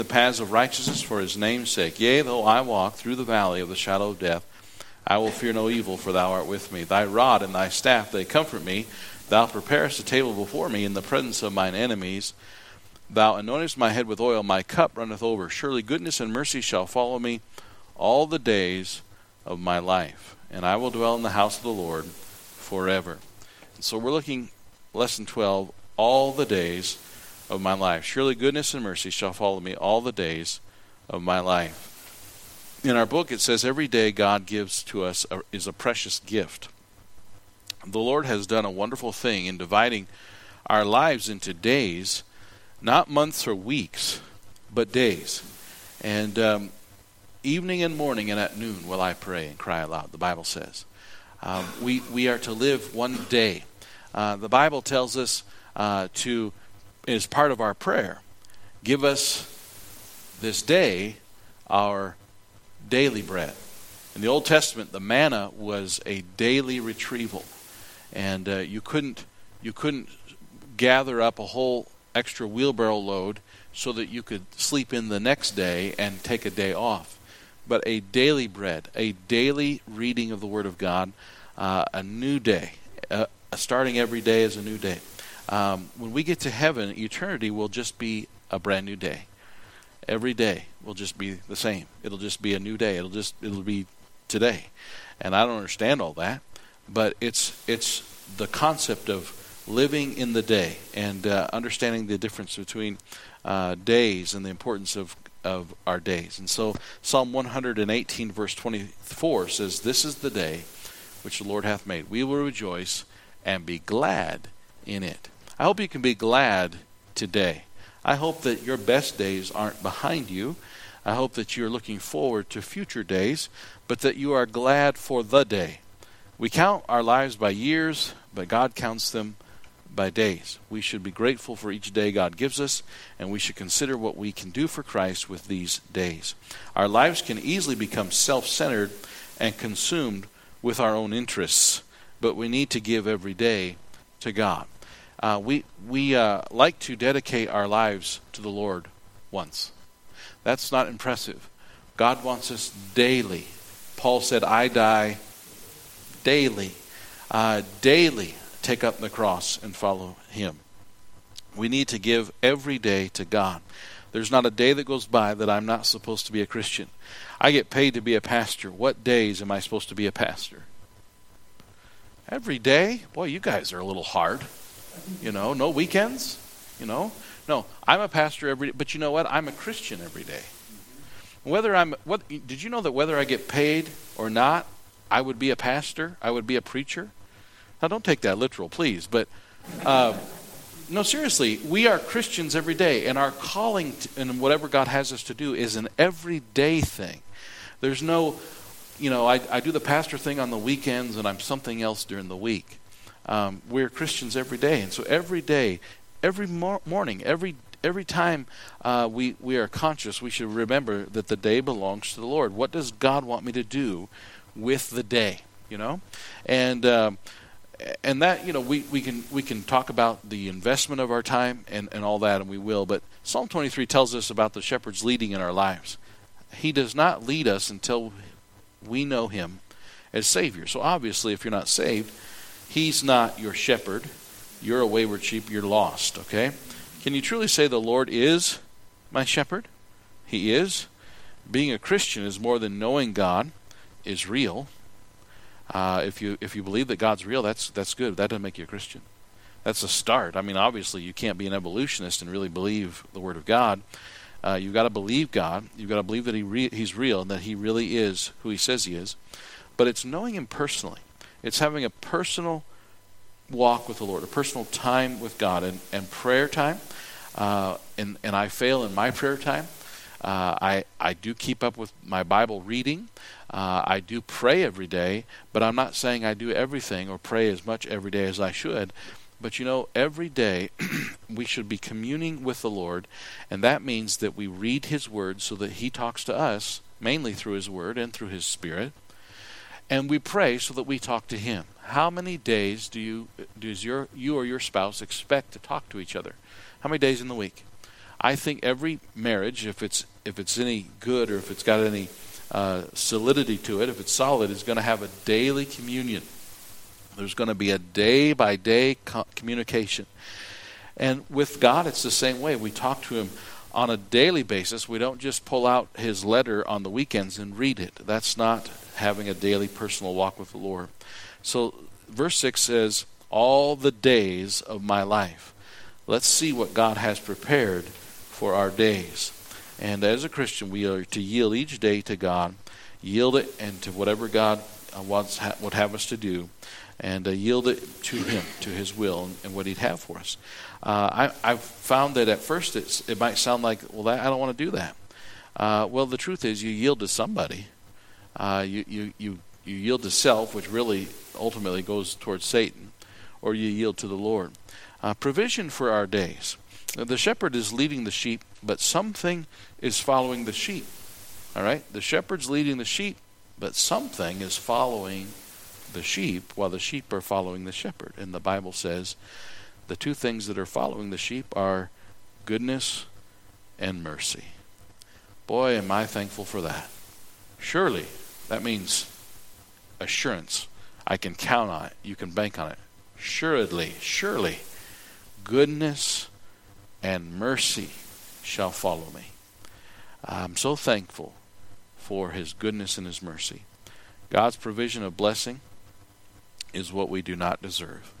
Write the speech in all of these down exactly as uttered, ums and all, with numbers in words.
the paths of righteousness for his name's sake. Yea, though I walk through the valley of the shadow of death, I will fear no evil, for thou art with me. Thy rod and thy staff, they comfort me. Thou preparest a table before me in the presence of mine enemies. Thou anointest my head with oil, my cup runneth over. Surely goodness and mercy shall follow me all the days of my life, and I will dwell in the house of the Lord forever. And so we're looking, lesson twelve, all the days of my life. Surely goodness and mercy shall follow me all the days of my life. In our book it says every day God gives to us a, is a precious gift. The Lord has done a wonderful thing in dividing our lives into days, not months or weeks, but days. And um, evening and morning and at noon will I pray and cry aloud, the Bible says. Um, we, we are to live one day. Uh, the Bible tells us uh, to is part of our prayer. Give us this day our daily bread. In the Old Testament, the manna was a daily retrieval, and uh, you couldn't you couldn't gather up a whole extra wheelbarrow load so that you could sleep in the next day and take a day off. But a daily bread, a daily reading of the Word of God, uh, a new day, uh, starting every day is a new day. Um, when we get to heaven, eternity will just be a brand new day. Every day will just be the same. It'll just be a new day. It'll just it'll be today. And I don't understand all that, but it's it's the concept of living in the day and uh, understanding the difference between uh, days and the importance of of our days. And so Psalm one eighteen verse twenty-four says, "This is the day which the Lord hath made. We will rejoice and be glad in it." I hope you can be glad today. I hope that your best days aren't behind you. I hope that you're looking forward to future days, but that you are glad for the day. We count our lives by years, but God counts them by days. We should be grateful for each day God gives us, and we should consider what we can do for Christ with these days. Our lives can easily become self-centered and consumed with our own interests, but we need to give every day to God. Uh, we we uh, like to dedicate our lives to the Lord once. That's not impressive. God wants us daily. Paul said, I die daily. Uh, daily take up the cross and follow Him. We need to give every day to God. There's not a day that goes by that I'm not supposed to be a Christian. I get paid to be a pastor. What days am I supposed to be a pastor? Every day? Boy, you guys are a little hard. You know, no weekends, you know. No, I'm a pastor every day, but you know what? I'm a Christian every day. Whether I'm, what did you know that whether I get paid or not, I would be a pastor, I would be a preacher? Now, don't take that literal, please, but uh, no, seriously, we are Christians every day, and our calling to, and whatever God has us to do is an everyday thing. There's no, you know, I, I do the pastor thing on the weekends, and I'm something else during the week. Um, we're Christians every day, and so every day, every mor- morning, every every time uh, we we are conscious, we should remember that the day belongs to the Lord. What does God want me to do with the day? You know, and um, and that you know we, we can we can talk about the investment of our time and, and all that, and we will. But Psalm twenty-three tells us about the shepherd's leading in our lives. He does not lead us until we know Him as Savior. So obviously, if you're not saved, He's not your shepherd. You're a wayward sheep. You're lost, okay? Can you truly say the Lord is my shepherd? He is. Being a Christian is more than knowing God is real. Uh, if you if you believe that God's real, that's that's good. That doesn't make you a Christian. That's a start. I mean, obviously, you can't be an evolutionist and really believe the Word of God. Uh, you've got to believe God. You've got to believe that he re- He's real and that He really is who He says He is. But it's knowing Him personally. It's having a personal walk with the Lord, a personal time with God, and, and prayer time. Uh, and, and I fail in my prayer time. Uh, I, I do keep up with my Bible reading. Uh, I do pray every day, but I'm not saying I do everything or pray as much every day as I should. But you know, every day we should be communing with the Lord, and that means that we read His Word so that He talks to us, mainly through His Word and through His Spirit. And we pray so that we talk to Him. How many days do you does your you or your spouse expect to talk to each other? How many days in the week? I think every marriage, if it's if it's any good or if it's got any uh, solidity to it, if it's solid, is going to have a daily communion. There's going to be a day-by-day co- communication. And with God, it's the same way. We talk to him on a daily basis. We don't just pull out his letter on the weekends and read it. That's not having a daily personal walk with the Lord. So verse six says, all the days of my life. Let's see what God has prepared for our days. And as a Christian, we are to yield each day to God, yield it and to whatever God wants would have us to do, and uh, yield it to him, to his will, and, and what he'd have for us. Uh, I, I've found that at first it's, it might sound like, well, that, I don't want to do that. Uh, well, the truth is you yield to somebody. Uh, you, you, you, you yield to self, which really ultimately goes towards Satan, or you yield to the Lord. Uh, provision for our days. The shepherd is leading the sheep, but something is following the sheep. All right? The shepherd's leading the sheep, but something is following the sheep while the sheep are following the shepherd. And the Bible says the two things that are following the sheep are goodness and mercy. Boy, am I thankful for that. Surely, that means assurance. I can count on it. You can bank on it. Surely, surely, goodness and mercy shall follow me. I'm so thankful for his goodness and his mercy. God's provision of blessing is what we do not deserve.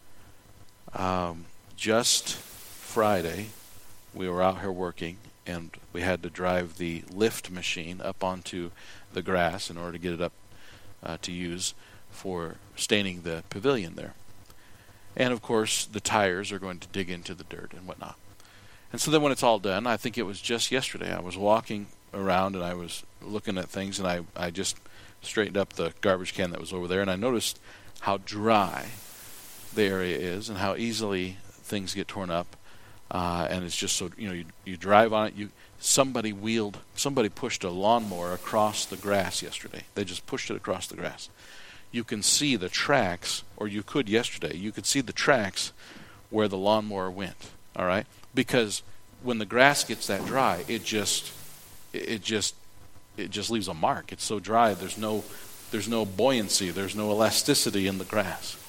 Um, just Friday, we were out here working, and we had to drive the lift machine up onto the grass in order to get it up uh, to use for staining the pavilion there. And of course, the tires are going to dig into the dirt and whatnot. And so then when it's all done, I think it was just yesterday, I was walking around and I was looking at things, and I, I just straightened up the garbage can that was over there, and I noticed how dry the area is and how easily things get torn up. Uh, and it's just so, you know, you, you drive on it. You somebody wheeled, somebody pushed a lawnmower across the grass yesterday. They just pushed it across the grass. You can see the tracks, or you could yesterday, you could see the tracks where the lawnmower went, all right? Because when the grass gets that dry, it just, it just, it just leaves a mark. It's so dry, there's no, there's no buoyancy, there's no elasticity in the grass.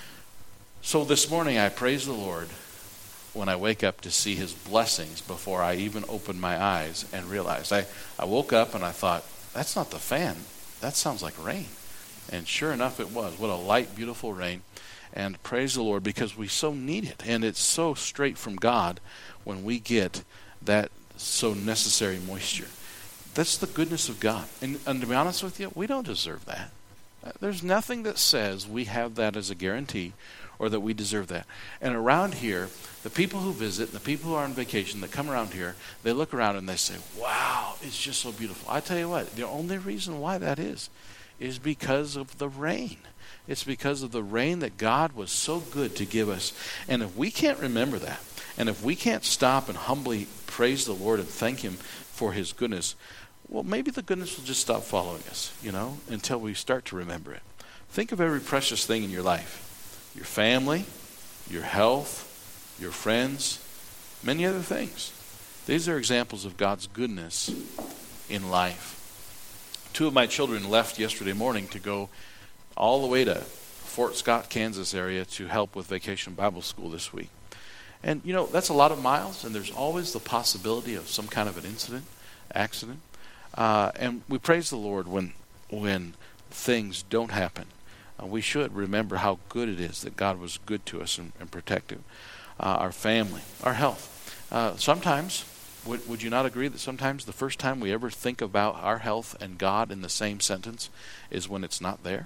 So this morning I praise the Lord when I wake up to see his blessings before I even open my eyes and realize. I, I woke up and I thought, that's not the fan. That sounds like rain. And sure enough, it was. What a light, beautiful rain. And praise the Lord, because we so need it. And it's so straight from God when we get that so necessary moisture. That's the goodness of God. And, and to be honest with you, we don't deserve that. There's nothing that says we have that as a guarantee or that we deserve that. And around here, the people who visit, the people who are on vacation that come around here, they look around and they say, wow, it's just so beautiful. I tell you what, the only reason why that is, is because of the rain. It's because of the rain that God was so good to give us. And if we can't remember that, and if we can't stop and humbly praise the Lord and thank him for his goodness, well, maybe the goodness will just stop following us, you know, until we start to remember it. Think of every precious thing in your life. Your family, your health, your friends, many other things. These are examples of God's goodness in life. Two of my children left yesterday morning to go all the way to Fort Scott, Kansas area to help with Vacation Bible School this week. And, you know, that's a lot of miles, and there's always the possibility of some kind of an incident, accident. Uh, and we praise the Lord when when things don't happen. Uh, we should remember how good it is that God was good to us and, and protective. Uh, our family, our health. Uh, sometimes, would, would you not agree that sometimes the first time we ever think about our health and God in the same sentence is when it's not there?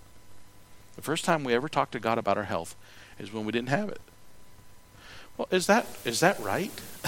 The first time we ever talk to God about our health is when we didn't have it. Well, is that is that right?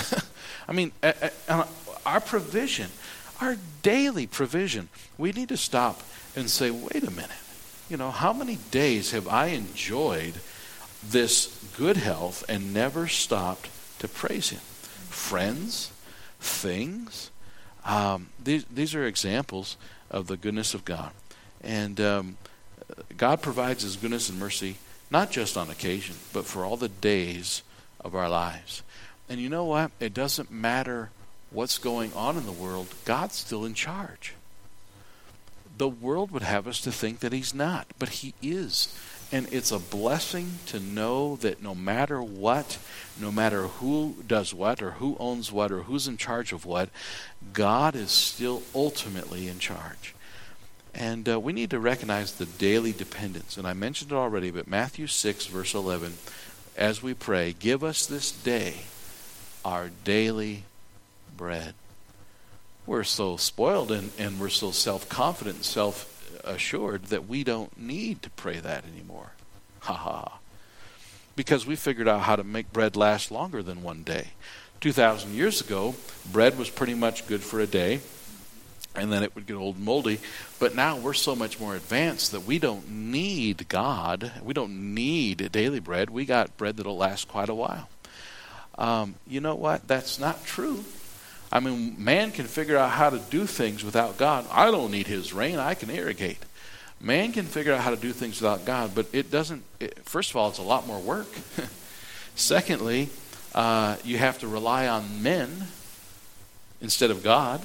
I mean, uh, uh, our provision, our daily provision, we need to stop and say, wait a minute. You know, how many days have I enjoyed this good health and never stopped to praise him? Friends, things, um, these these are examples of the goodness of God. And um, God provides his goodness and mercy not just on occasion, but for all the days of our lives. And you know what? It doesn't matter what's going on in the world. God's still in charge. The world would have us to think that he's not, but he is. And it's a blessing to know that no matter what, no matter who does what or who owns what or who's in charge of what, God is still ultimately in charge. And uh, we need to recognize the daily dependence. And I mentioned it already, but Matthew six, verse eleven, as we pray, give us this day our daily bread. We're so spoiled and, and we're so self-confident and self-assured that we don't need to pray that anymore. Ha ha. Because we figured out how to make bread last longer than one day. two thousand years ago, bread was pretty much good for a day, and then it would get old and moldy. But now we're so much more advanced that we don't need God. We don't need daily bread. We got bread that'll last quite a while. Um, you know what? That's not true. I mean, man can figure out how to do things without God. I don't need his rain. I can irrigate. Man can figure out how to do things without God, but it doesn't. It, first of all, it's a lot more work. Secondly, uh, you have to rely on men instead of God.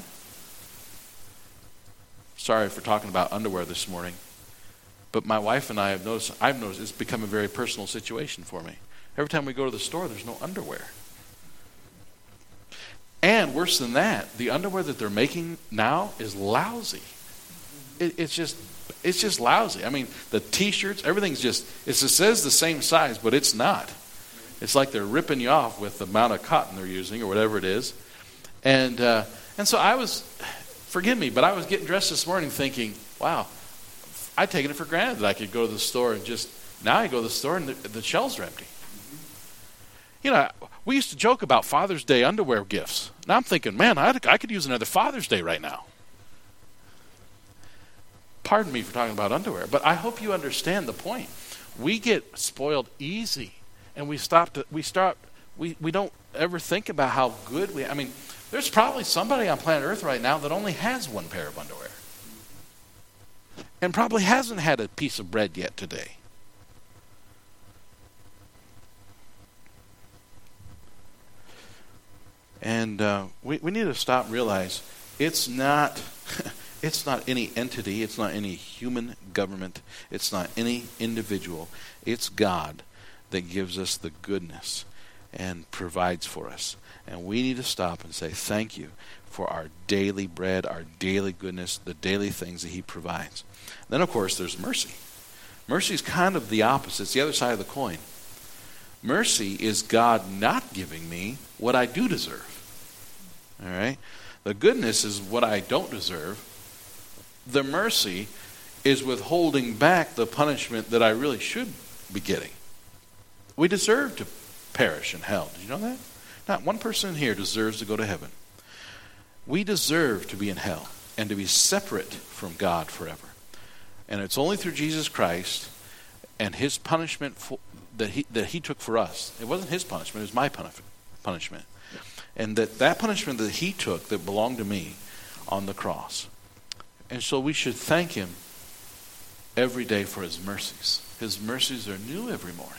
Sorry for talking about underwear this morning, but my wife and I have noticed, I've noticed it's become a very personal situation for me. Every time we go to the store, there's no underwear. And worse than that, the underwear that they're making now is lousy. It, it's just, it's just lousy. I mean, the T-shirts, everything's just, it's, it says the same size, but it's not. It's like they're ripping you off with the amount of cotton they're using or whatever it is. And uh, and so I was, forgive me, but I was getting dressed this morning thinking, wow, I'd taken it for granted that I could go to the store and just, now I go to the store and the, the shelves are empty. You know, we used to joke about Father's Day underwear gifts. Now I'm thinking, man, I'd, I could use another Father's Day right now. Pardon me for talking about underwear, but I hope you understand the point. We get spoiled easy, and we stop. To, we start. We we don't ever think about how good we. I mean, there's probably somebody on planet Earth right now that only has one pair of underwear, and probably hasn't had a piece of bread yet today. And uh, we, we need to stop and realize it's not it's not any entity, it's not any human government, it's not any individual. It's God that gives us the goodness and provides for us. And we need to stop and say thank you for our daily bread, our daily goodness, the daily things that he provides. Then, of course, there's mercy. Mercy is kind of the opposite. It's the other side of the coin. Mercy is God not giving me what I do deserve. All right? The goodness is what I don't deserve. The mercy is withholding back the punishment that I really should be getting. We deserve to perish in hell. Did you know that? Not one person here deserves to go to heaven. We deserve to be in hell and to be separate from God forever. And it's only through Jesus Christ and his punishment for that he that he took for us. It wasn't his punishment, it was my punishment. And that that punishment that he took that belonged to me on the cross. And so we should thank him every day for his mercies. His mercies are new every morning.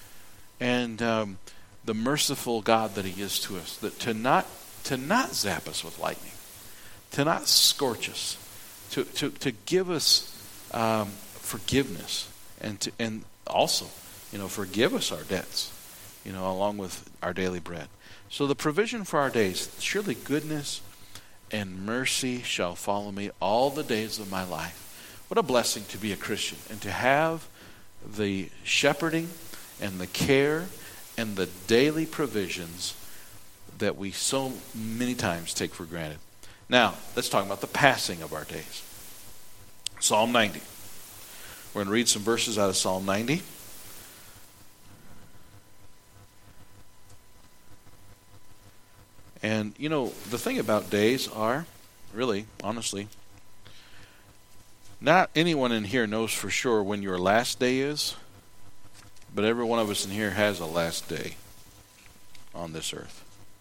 And um, the merciful God that he is to us, that to not to not zap us with lightning, to not scorch us, to to, to give us um, forgiveness, and to and also You know, forgive us our debts, you know, along with our daily bread. So the provision for our days, surely goodness and mercy shall follow me all the days of my life. What a blessing to be a Christian and to have the shepherding and the care and the daily provisions that we so many times take for granted. Now, let's talk about the passing of our days. Psalm ninety. We're going to read some verses out of Psalm ninety. And, you know, the thing about days are, really, honestly, not anyone in here knows for sure when your last day is, but every one of us in here has a last day on this earth.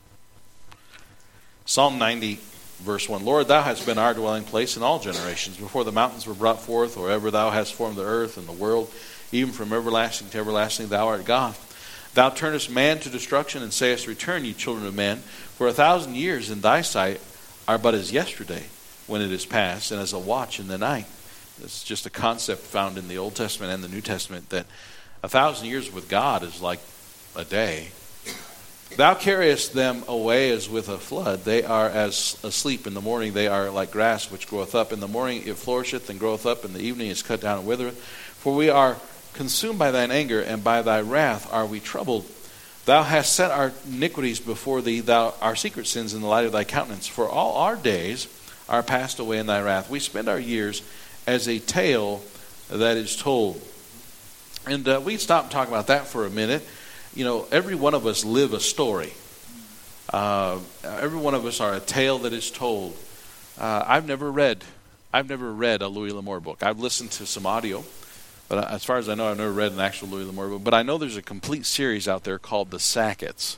Psalm ninety, verse one, Lord, thou hast been our dwelling place in all generations, before the mountains were brought forth, or ever thou hast formed the earth and the world, even from everlasting to everlasting, thou art God. Thou turnest man to destruction, and sayest, Return, ye children of men. For a thousand years in thy sight are but as yesterday, when it is past, and as a watch in the night. This is just a concept found in the Old Testament and the New Testament, that a thousand years with God is like a day. Thou carriest them away as with a flood. They are as asleep in the morning. They are like grass which groweth up. In the morning it flourisheth and groweth up. In the evening it is cut down and withereth. For we are consumed by thine anger, and by thy wrath are we troubled. Thou hast set our iniquities before thee, thou our secret sins in the light of thy countenance. For all our days are passed away in thy wrath. We spend our years as a tale that is told. And uh, we stop and talk about that for a minute. You know, every one of us live a story. Uh, every one of us are a tale that is told. Uh, I've never read, I've never read a Louis L'Amour book. I've listened to some audio, but as far as I know, I've never read an actual Louis L'Amour book. But I know there's a complete series out there called The Sacketts.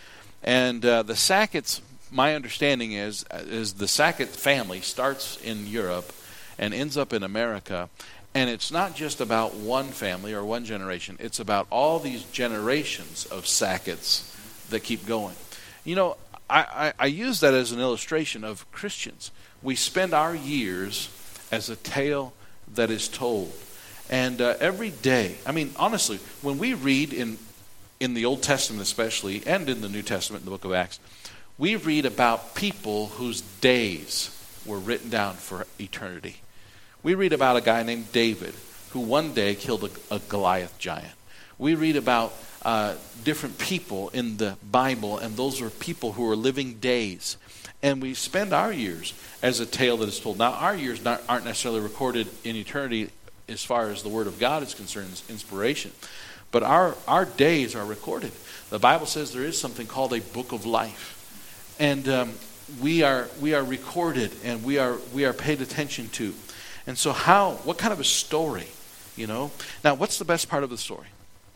And uh, the Sacketts, my understanding is, is the Sackett family starts in Europe and ends up in America. And it's not just about one family or one generation. It's about all these generations of Sacketts that keep going. You know, I, I, I use that as an illustration of Christians. We spend our years as a tale that is told. And uh, every day, I mean, honestly, when we read in in the Old Testament especially, and in the New Testament, in the book of Acts, we read about people whose days were written down for eternity. We read about a guy named David who one day killed a, a Goliath giant. We read about uh, different people in the Bible, and those are people who are living days. And we spend our years as a tale that is told. Now, our years not, aren't necessarily recorded in eternity as far as the Word of God is concerned, as inspiration. But our, our days are recorded. The Bible says there is something called a book of life. And um, we are we are recorded, and we are we are paid attention to. And so how, what kind of a story, you know? Now, what's the best part of the story?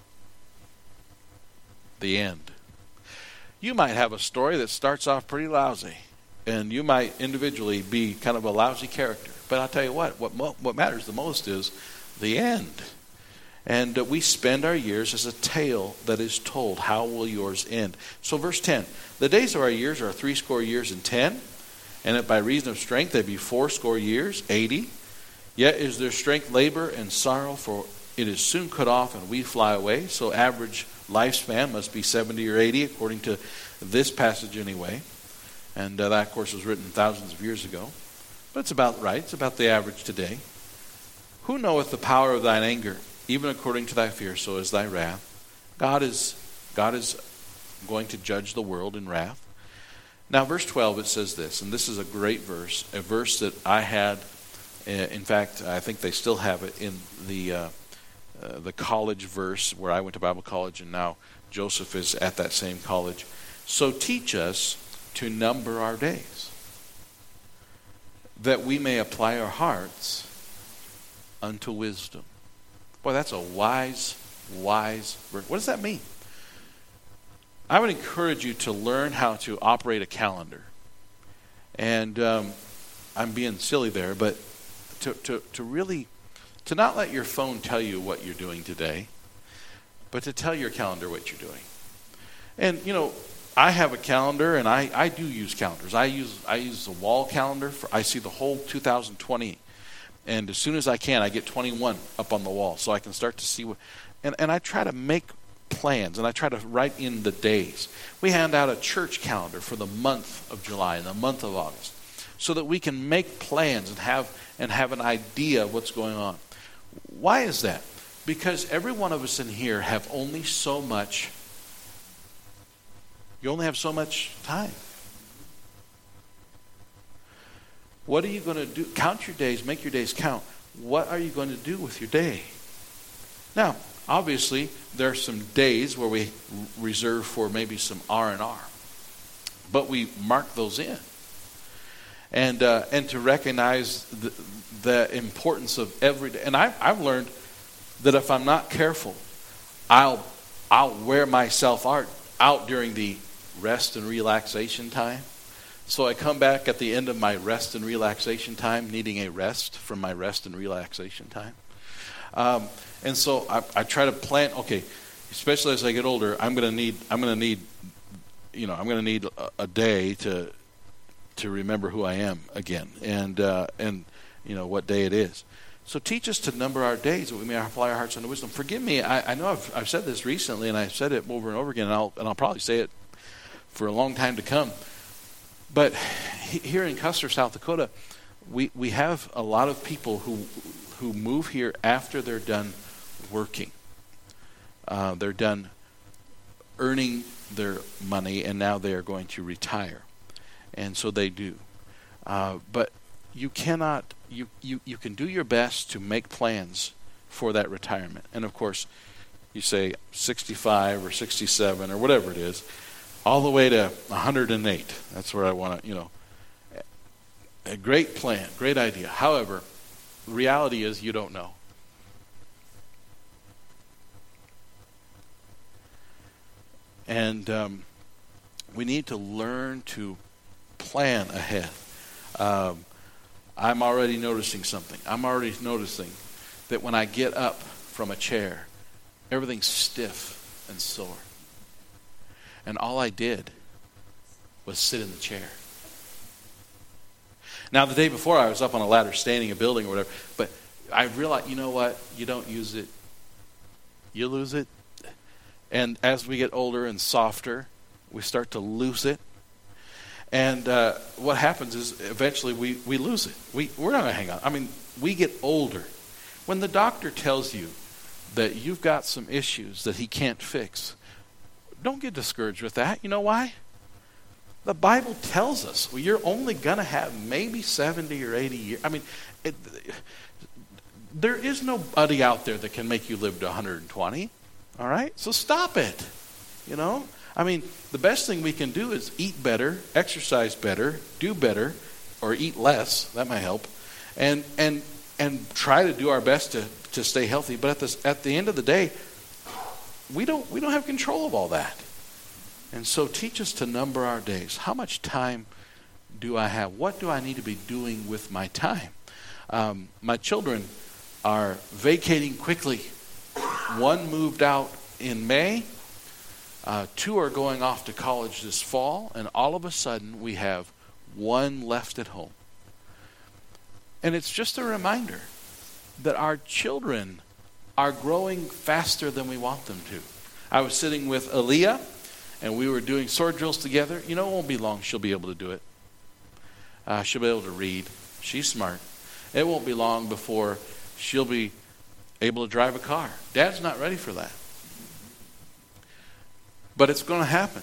The end. You might have a story that starts off pretty lousy, and you might individually be kind of a lousy character. But I'll tell you what, what, mo- what matters the most is the end. And uh, we spend our years as a tale that is told. How will yours end? So verse ten, the days of our years are threescore years and ten, and if by reason of strength they be fourscore years, eighty. Yet is their strength labor and sorrow, for it is soon cut off and we fly away. So average lifespan must be seventy or eighty, according to this passage anyway. And uh, that, of course, was written thousands of years ago. But it's about right. It's about the average today. Who knoweth the power of thine anger? Even according to thy fear, so is thy wrath. God is, God is going to judge the world in wrath. Now, verse twelve, it says this, and this is a great verse, a verse that I had. In fact, I think they still have it in the uh, uh, the college verse where I went to Bible college, and now Joseph is at that same college. So teach us to number our days, that we may apply our hearts unto wisdom. Boy, that's a wise, wise verse. What does that mean? I would encourage you to learn how to operate a calendar. And um, I'm being silly there, but To, to, to really, to not let your phone tell you what you're doing today, but to tell your calendar what you're doing. And, you know, I have a calendar, and I, I do use calendars. I use I use a wall calendar. For, I see the whole two thousand twenty. And as soon as I can, I get twenty-one up on the wall so I can start to see what, and, and I try to make plans, and I try to write in the days. We hand out a church calendar for the month of July and the month of August, so that we can make plans and have and have an idea of what's going on. Why is that? Because every one of us in here have only so much, you only have so much time. What are you going to do? Count your days, make your days count. What are you going to do with your day? Now, obviously, there are some days where we reserve for maybe some R and R, but we mark those in. And uh, and to recognize the, the importance of every day. And I've, I've learned that if I'm not careful, I'll I'll wear myself out, out during the rest and relaxation time. So I come back at the end of my rest and relaxation time needing a rest from my rest and relaxation time. Um, and so I, I try to plan, okay, especially as I get older, I'm going to need, I'm going to need, you know, I'm going to need a, a day to to remember who I am again, and uh, and you know what day it is. So teach us to number our days that we may apply our hearts unto wisdom. Forgive me, I, I know I've, I've said this recently, and I've said it over and over again, and I'll, and I'll probably say it for a long time to come. But here in Custer, South Dakota, we, we have a lot of people who who move here after they're done working. Uh, they're done earning their money, and now they are going to retire. And so they do. Uh, but you cannot, you, you, you can do your best to make plans for that retirement. And of course, you say sixty-five or sixty-seven or whatever it is, all the way to one hundred eight. That's where I want to, you know. A great plan, great idea. However, the reality is you don't know. And um, we need to learn to plan ahead. Um, I'm already noticing something. I'm already noticing that when I get up from a chair, everything's stiff and sore. And all I did was sit in the chair. Now, the day before, I was up on a ladder standing a building or whatever, but I realized, you know what? You don't use it, you lose it. And as we get older and softer, we start to lose it. And uh, what happens is eventually we, we lose it. We, we're not going to hang on. I mean, we get older. When the doctor tells you that you've got some issues that he can't fix, don't get discouraged with that. You know why? The Bible tells us well, you're only going to have maybe seventy or eighty years. I mean, it, there is nobody out there that can make you live to one hundred twenty. All right? So stop it. You know? I mean, the best thing we can do is eat better, exercise better, do better, or eat less. That might help. And and and try to do our best to, to stay healthy. But at the at the end of the day, we don't we don't have control of all that. And so teach us to number our days. How much time do I have? What do I need to be doing with my time? Um, my children are vacating quickly. One moved out in May. Uh, two are going off to college this fall. And all of a sudden, we have one left at home. And it's just a reminder that our children are growing faster than we want them to. I was sitting with Aaliyah, and we were doing sword drills together. You know, it won't be long. She'll be able to do it. Uh, she'll be able to read. She's smart. It won't be long before she'll be able to drive a car. Dad's not ready for that. But it's going to happen.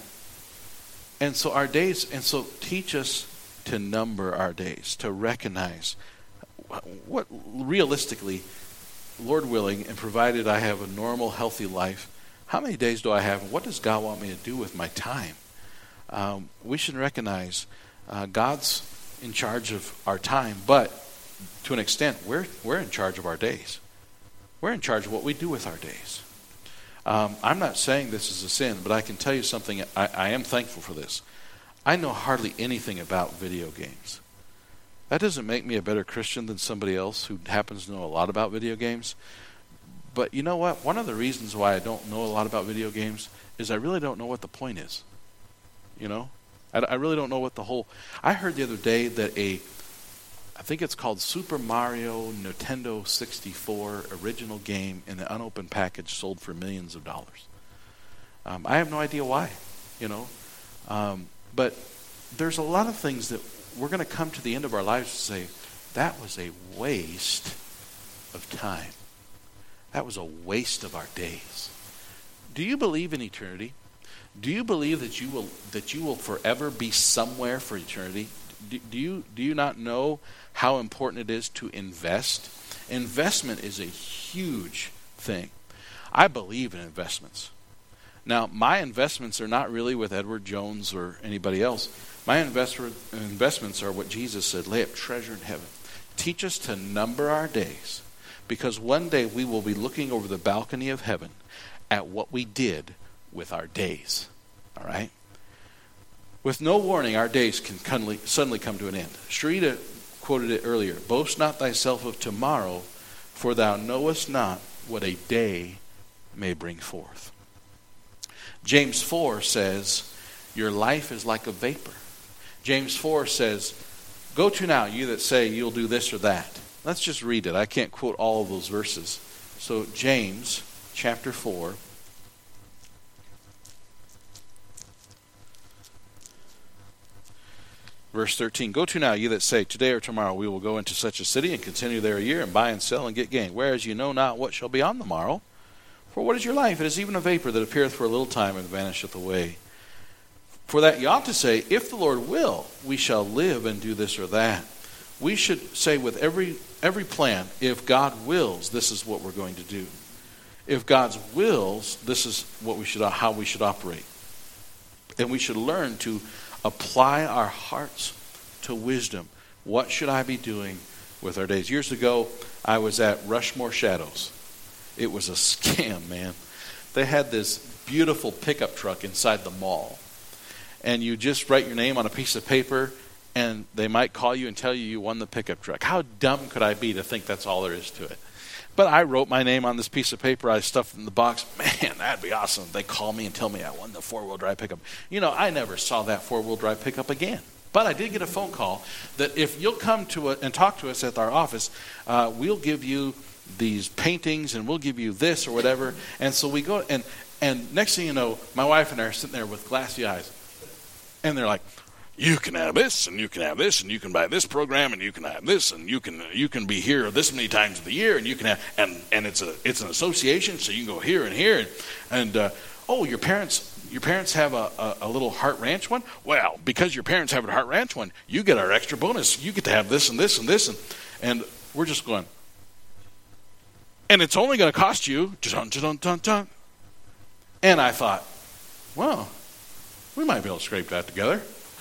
And so our days, and so teach us to number our days, to recognize what realistically, Lord willing, and provided I have a normal, healthy life, how many days do I have, and what does God want me to do with my time? Um, we should recognize uh, God's in charge of our time, but to an extent, we're we're in charge of our days. We're in charge of what we do with our days. Um, I'm not saying this is a sin, but I can tell you something. I, I am thankful for this. I know hardly anything about video games. That doesn't make me a better Christian than somebody else who happens to know a lot about video games. But you know what? One of the reasons why I don't know a lot about video games is I really don't know what the point is. You know? I, I really don't know what the whole... I heard the other day that a... I think it's called Super Mario Nintendo sixty-four original game in the unopened package sold for millions of dollars. Um, I have no idea why, you know. Um, but there's a lot of things that we're going to come to the end of our lives and say, that was a waste of time. That was a waste of our days. Do you believe in eternity? Do you believe that you will that you will forever be somewhere for eternity? Do, do you do you not know how important it is to invest? Investment is a huge thing. I believe in investments. Now, my investments are not really with Edward Jones or anybody else. My investment, investments are what Jesus said, lay up treasure in heaven. Teach us to number our days, because one day we will be looking over the balcony of heaven at what we did with our days. All right? With no warning, our days can suddenly come to an end. Sharita quoted it earlier. Boast not thyself of tomorrow, for thou knowest not what a day may bring forth. James four says, your life is like a vapor. James four says, go to now, you that say you'll do this or that. Let's just read it. I can't quote all of those verses. So James chapter four. Verse thirteen, go to now, you that say, today or tomorrow we will go into such a city and continue there a year and buy and sell and get gain. Whereas you know not what shall be on the morrow. For what is your life? It is even a vapor that appeareth for a little time and vanisheth away. For that you ought to say, if the Lord will, we shall live and do this or that. We should say with every every plan, if God wills, this is what we're going to do. If God's wills, this is what we should how we should operate. And we should learn to apply our hearts to wisdom. What should I be doing with our days? Years ago, I was at Rushmore Shadows. It was a scam, man. They had this beautiful pickup truck inside the mall. And you just write your name on a piece of paper, and they might call you and tell you you won the pickup truck. How dumb could I be to think that's all there is to it? But I wrote my name on this piece of paper. I stuffed it in the box. Man, that'd be awesome. They call me and tell me I won the four-wheel drive pickup. You know, I never saw that four-wheel drive pickup again. But I did get a phone call that if you'll come to a, and talk to us at our office, uh, we'll give you these paintings and we'll give you this or whatever. And so we go, and, and next thing you know, my wife and I are sitting there with glassy eyes. And they're like, you can have this, and you can have this, and you can buy this program, and you can have this, and you can you can be here this many times of the year, and you can have, and and it's a it's an association, so you can go here and here, and and uh, oh, your parents your parents have a, a, a little Heart Ranch one. Well, because your parents have a Heart Ranch one, you get our extra bonus. You get to have this and this and this, and and we're just going. And it's only going to cost you, dun, dun, dun, dun. And I thought, well, we might be able to scrape that together.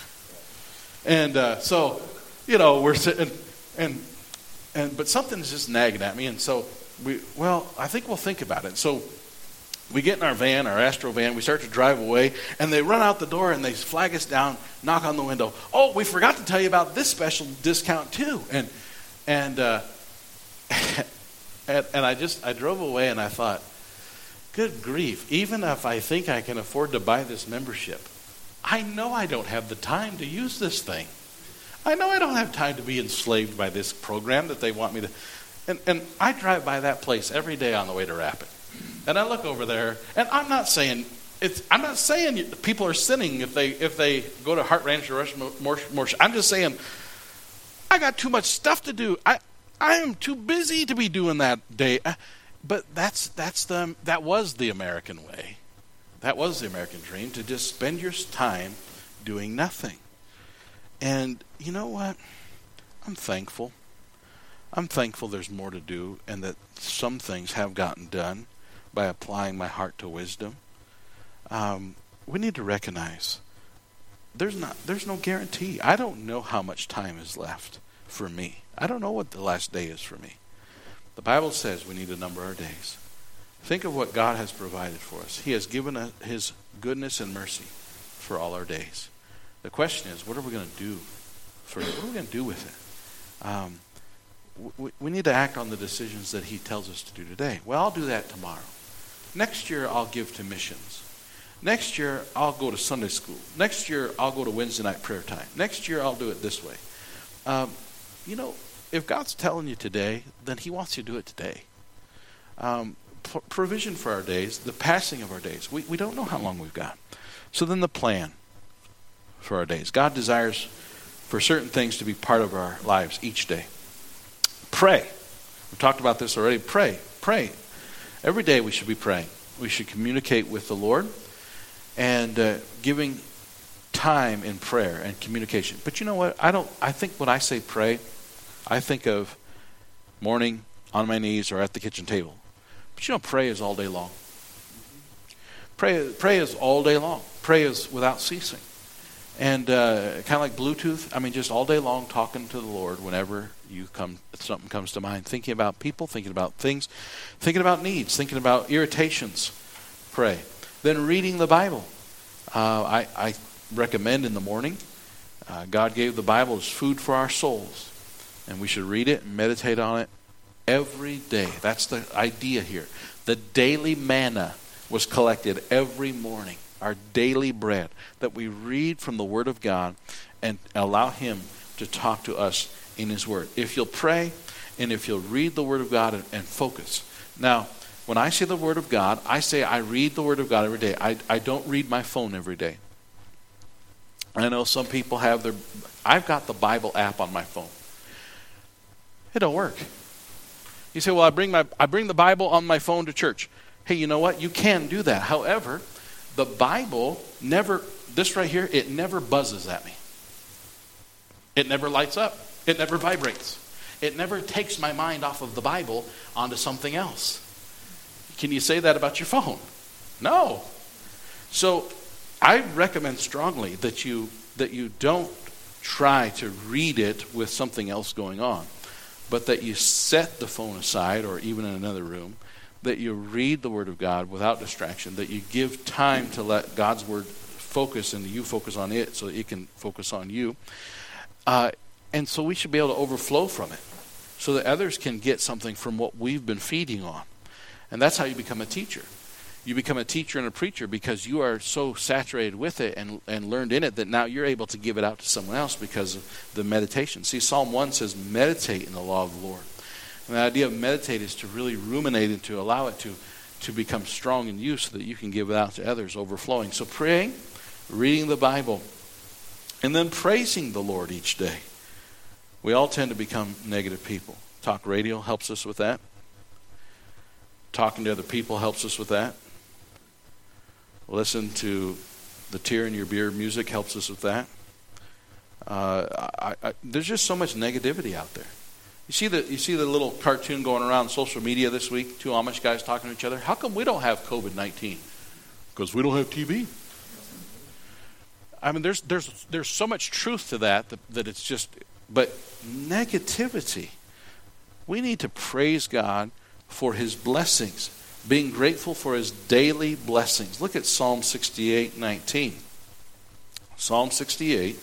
And uh, so, you know, we're sitting, and and but something's just nagging at me, and so we, well, I think we'll think about it. So we get in our van, our Astro van, we start to drive away, and they run out the door and they flag us down, knock on the window. Oh, we forgot to tell you about this special discount too, and and uh, and, and I just I drove away and I thought, good grief! Even if I think I can afford to buy this membership, I know I don't have the time to use this thing. I know I don't have time to be enslaved by this program that they want me to. And, and I drive by that place every day on the way to Rapid. And I look over there, and I'm not saying it's. I'm not saying people are sinning if they if they go to Heart Ranch or Rushmore. More, I'm just saying I got too much stuff to do. I I am too busy to be doing that day. But that's that's the that was the American way. That was the American dream, to just spend your time doing nothing. And you know what? I'm thankful. I'm thankful there's more to do, and that some things have gotten done by applying my heart to wisdom. Um, we need to recognize there's not there's no guarantee. I don't know how much time is left for me. I don't know what the last day is for me. The Bible says we need to number our days. Think of what God has provided for us. He has given us His goodness and mercy for all our days. The question is, what are we going to do for it? What are we going to do with it? Um, we, we need to act on the decisions that He tells us to do today. Well, I'll do that tomorrow. Next year, I'll give to missions. Next year, I'll go to Sunday school. Next year, I'll go to Wednesday night prayer time. Next year, I'll do it this way. Um, you know, if God's telling you today, then He wants you to do it today. Um, provision for our days, the passing of our days. We we don't know how long we've got. So then the plan for our days. God desires for certain things to be part of our lives each day. Pray. We've talked about this already. Pray. Pray. Every day we should be praying. We should communicate with the Lord and uh, giving time in prayer and communication. But you know what? I don't. I think when I say pray, I think of morning on my knees or at the kitchen table. But you know, pray is all day long. Pray, pray is all day long. Pray is without ceasing. And uh, kind of like Bluetooth, I mean, just all day long talking to the Lord whenever you come, something comes to mind. Thinking about people, thinking about things, thinking about needs, thinking about irritations. Pray. Then reading the Bible. Uh, I, I recommend in the morning. Uh, God gave the Bible as food for our souls. And we should read it and meditate on it every day. That's the idea here. The daily manna was collected every morning. our daily bread, that we read from the Word of God and allow Him to talk to us in His Word. If you'll pray and if you'll read the Word of God and, and focus. Now, when I say the Word of God, I say I read the Word of God every day. I, I don't read my phone every day. I know some people have their... I've got the Bible app on my phone. It don't work. You say, well, I bring my I bring the Bible on my phone to church. Hey, you know what? You can do that. However, the Bible never, this right here, it never buzzes at me. It never lights up. It never vibrates. It never takes my mind off of the Bible onto something else. Can you say that about your phone? No. So I recommend strongly that you that you don't try to read it with something else going on, but that you set the phone aside, or even in another room, that you read the Word of God without distraction, that you give time to let God's Word focus and you focus on it so that it can focus on you. Uh, and so we should be able to overflow from it so that others can get something from what we've been feeding on. And that's how you become a teacher. You become a teacher and a preacher because you are so saturated with it and, and learned in it that now you're able to give it out to someone else because of the meditation. See, Psalm one says, meditate in the law of the Lord. And the idea of meditate is to really ruminate and to allow it to, to become strong in you so that you can give it out to others, overflowing. So praying, reading the Bible, and then praising the Lord each day. We all tend to become negative people. Talk radio helps us with that. Talking to other people helps us with that. Listen to the Tear in Your Beer music helps us with that. Uh, I, I, there's just so much negativity out there. You see the you see the little cartoon going around social media this week, two Amish guys talking to each other. How come we don't have covid nineteen? Because we don't have T V. I mean, there's there's there's so much truth to that, that that it's just, but negativity. We need to praise God for His blessings, being grateful for His daily blessings. Look at Psalm sixty-eight nineteen. Psalm sixty-eight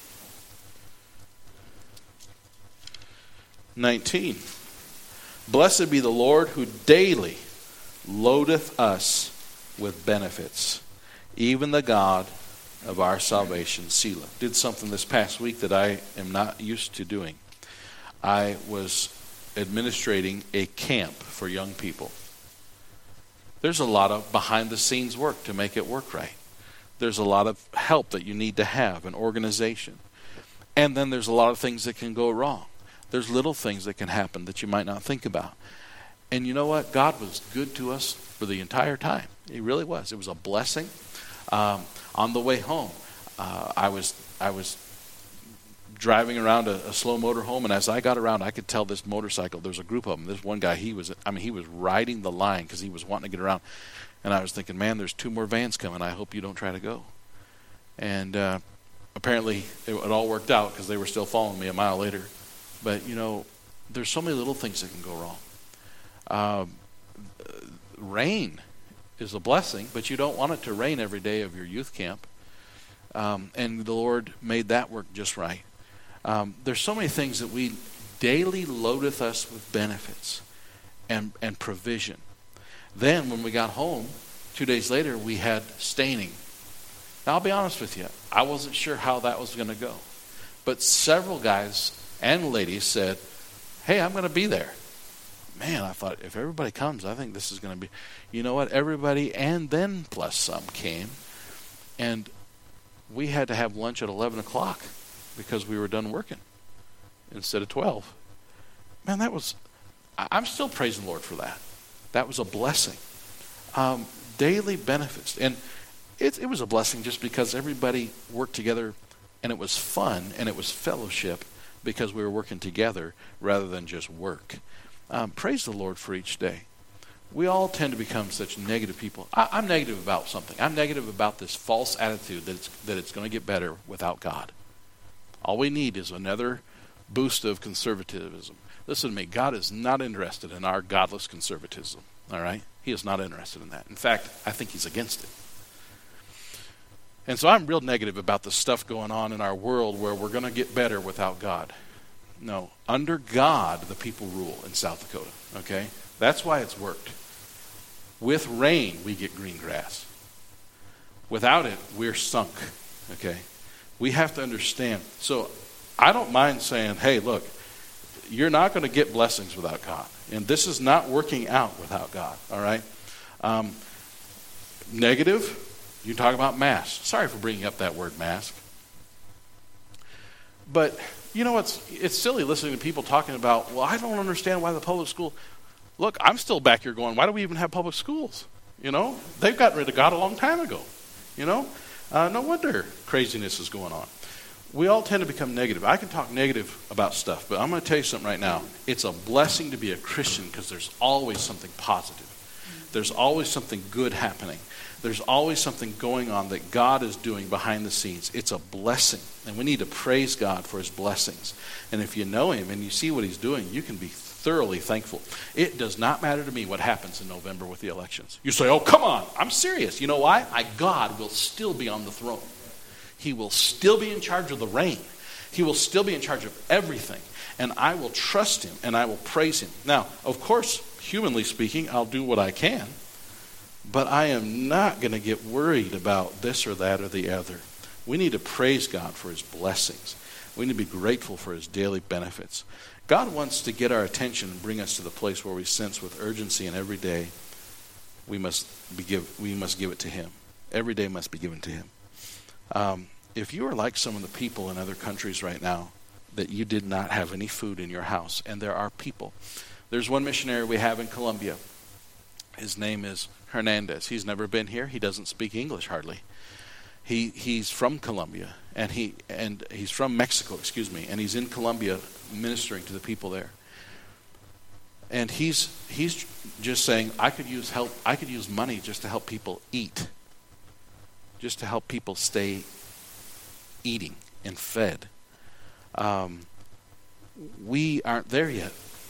nineteen. Blessed be the Lord who daily loadeth us with benefits, even the God of our salvation. Selah. Did something this past week that I am not used to doing. I was administrating a camp for young people. There's a lot of behind the scenes work to make it work right. There's a lot of help that you need to have, an organization. And then there's a lot of things that can go wrong. There's little things that can happen that you might not think about. And you know what? God was good to us for the entire time. He really was. It was a blessing. Um, on the way home, uh, I was I was driving around a, a slow motor home, and as I got around, I could tell this motorcycle, there's a group of them. This one guy, he was, I mean, he was riding the line because he was wanting to get around. And I was thinking, man, there's two more vans coming. I hope you don't try to go. And uh, apparently it, it all worked out because they were still following me a mile later. But, you know, there's so many little things that can go wrong. Um, rain is a blessing, but you don't want it to rain every day of your youth camp. Um, and the Lord made that work just right. Um, there's so many things that we daily loadeth us with benefits and, and provision. Then when we got home, two days later, we had staining. Now, I'll be honest with you. I wasn't sure how that was going to go. But several guys and ladies said, hey, I'm going to be there. Man, I thought, if everybody comes, I think this is going to be... You know what? Everybody and then plus some came. And we had to have lunch at eleven o'clock because we were done working instead of twelve. Man, that was... I'm still praising the Lord for that. That was a blessing. Um, daily benefits. And it, it was a blessing just because everybody worked together and it was fun and it was fellowship because we were working together rather than just work. Um, praise the Lord for each day. We all tend to become such negative people. I, I'm negative about something. I'm negative about this false attitude that it's, that it's going to get better without God. All we need is another boost of conservatism. Listen to me. God is not interested in our godless conservatism. All right? He is not interested in that. In fact, I think he's against it. And so I'm real negative about the stuff going on in our world where we're going to get better without God. No. Under God, the people rule in South Dakota. Okay? That's why it's worked. With rain, we get green grass. Without it, we're sunk. Okay? We have to understand. So I don't mind saying, hey, look, you're not going to get blessings without God. And this is not working out without God. All right? Um, negative, you talk about mask. Sorry for bringing up that word mask. But you know, it's it's silly listening to people talking about, well, I don't understand why the public school. Look, I'm still back here going, why do we even have public schools? You know, they've gotten rid of God a long time ago. You know, uh, no wonder craziness is going on. We all tend to become negative. I can talk negative about stuff, but I'm going to tell you something right now. It's a blessing to be a Christian because there's always something positive. There's always something good happening. There's always something going on that God is doing behind the scenes. It's a blessing, and we need to praise God for his blessings. And if you know him and you see what he's doing, you can be thoroughly thankful. It does not matter to me what happens in November with the elections. You say, oh, come on, I'm serious. You know why? I, God will still be on the throne. He will still be in charge of the reign. He will still be in charge of everything. And I will trust him and I will praise him. Now, of course, humanly speaking, I'll do what I can. But I am not going to get worried about this or that or the other. We need to praise God for his blessings. We need to be grateful for his daily benefits. God wants to get our attention and bring us to the place where we sense with urgency, and every day we must be give, we must give it to him. Every day must be given to him. Um, if you are like some of the people in other countries right now, that you did not have any food in your house, and there are people. There's one missionary we have in Colombia. His name is Hernandez. He's never been here. He doesn't speak English hardly. He he's from Colombia, and he and he's from Mexico, excuse me, and he's in Colombia ministering to the people there. And he's he's just saying, I could use help. I could use money just to help people eat, just to help people stay eating and fed. Um, we aren't there yet,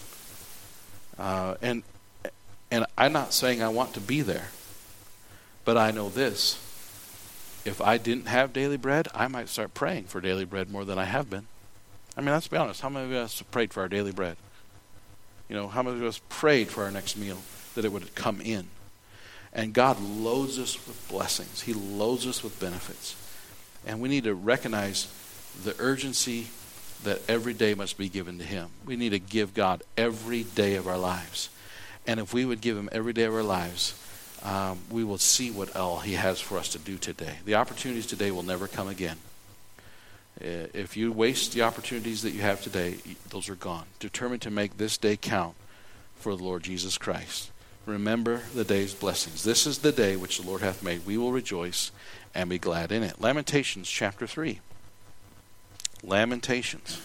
uh, and. And I'm not saying I want to be there, but I know this. If I didn't have daily bread, I might start praying for daily bread more than I have been. I mean, let's be honest. How many of us have prayed for our daily bread? You know, how many of us prayed for our next meal, that it would come in? And God loads us with blessings. He loads us with benefits. And we need to recognize the urgency that every day must be given to him. We need to give God every day of our lives. And if we would give him every day of our lives, um, we will see what all he has for us to do today. The opportunities today will never come again. Uh, if you waste the opportunities that you have today, those are gone. Determined to make this day count for the Lord Jesus Christ. Remember the day's blessings. This is the day which the Lord hath made. We will rejoice and be glad in it. Lamentations chapter three. Lamentations.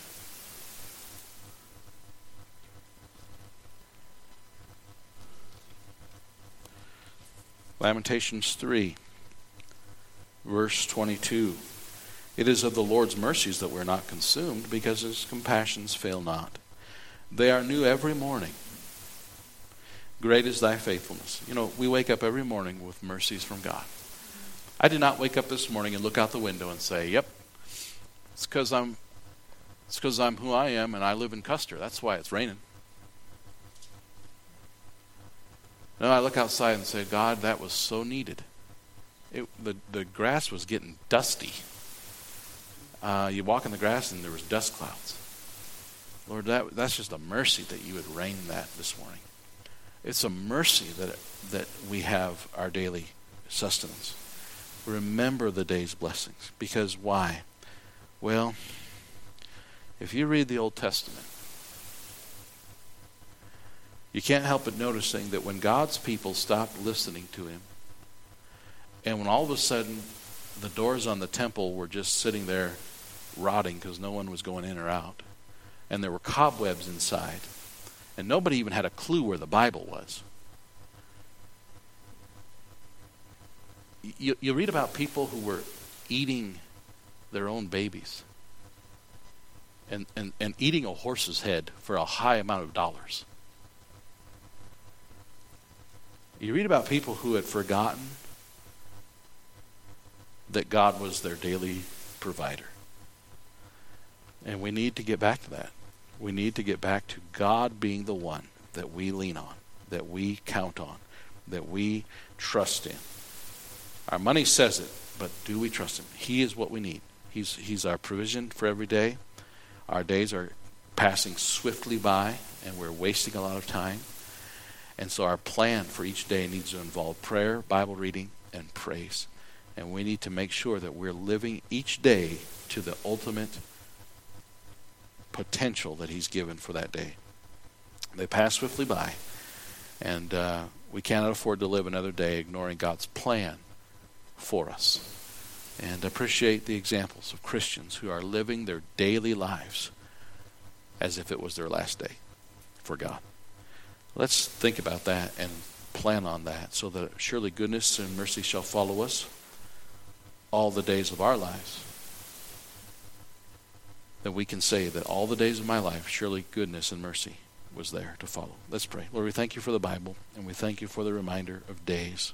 Lamentations three, verse twenty-two. It is of the Lord's mercies that we're not consumed, because his compassions fail not. They are new every morning. Great is thy faithfulness. You know, we wake up every morning with mercies from God. I did not wake up this morning and look out the window and say, yep, it's because I'm, it's because I'm who I am and I live in Custer. That's why it's raining. No, I look outside and say, God, that was so needed. It, the, the grass was getting dusty. Uh, you walk in the grass and there was dust clouds. Lord, that that's just a mercy that you would rain that this morning. It's a mercy that that we have our daily sustenance. Remember the day's blessings. Because why? Well, if you read the Old Testament, you can't help but noticing that when God's people stopped listening to him, and when all of a sudden the doors on the temple were just sitting there rotting because no one was going in or out, and there were cobwebs inside, and nobody even had a clue where the Bible was. You, you read about people who were eating their own babies and, and, and eating a horse's head for a high amount of dollars. You read about people who had forgotten that God was their daily provider. And we need to get back to that. We need to get back to God being the one that we lean on, that we count on, that we trust in. Our money says it, but do we trust him? He is what we need. He's, he's our provision for every day. Our days are passing swiftly by, and we're wasting a lot of time. And so our plan for each day needs to involve prayer, Bible reading, and praise. And we need to make sure that we're living each day to the ultimate potential that he's given for that day. They pass swiftly by, and uh, we cannot afford to live another day ignoring God's plan for us. And appreciate the examples of Christians who are living their daily lives as if it was their last day for God. Let's think about that and plan on that, so that surely goodness and mercy shall follow us all the days of our lives. That we can say that all the days of my life, surely goodness and mercy was there to follow. Let's pray. Lord, we thank you for the Bible, and we thank you for the reminder of days.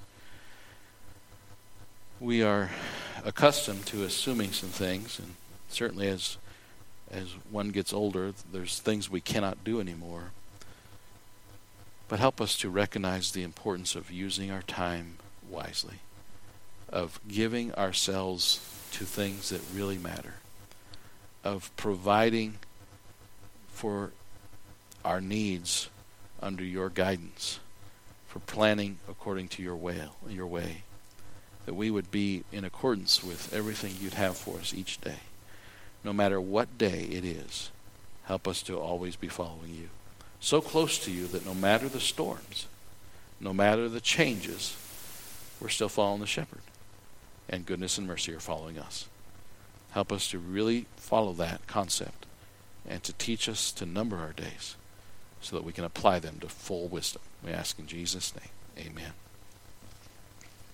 We are accustomed to assuming some things, and certainly as as one gets older, there's things we cannot do anymore. But help us to recognize the importance of using our time wisely, of giving ourselves to things that really matter, of providing for our needs under your guidance, for planning according to your way, your way, that we would be in accordance with everything you'd have for us each day. No matter what day it is, help us to always be following you. So close to you that no matter the storms, no matter the changes, we're still following the shepherd. And goodness and mercy are following us. Help us to really follow that concept and to teach us to number our days so that we can apply them to full wisdom. We ask in Jesus' name. Amen.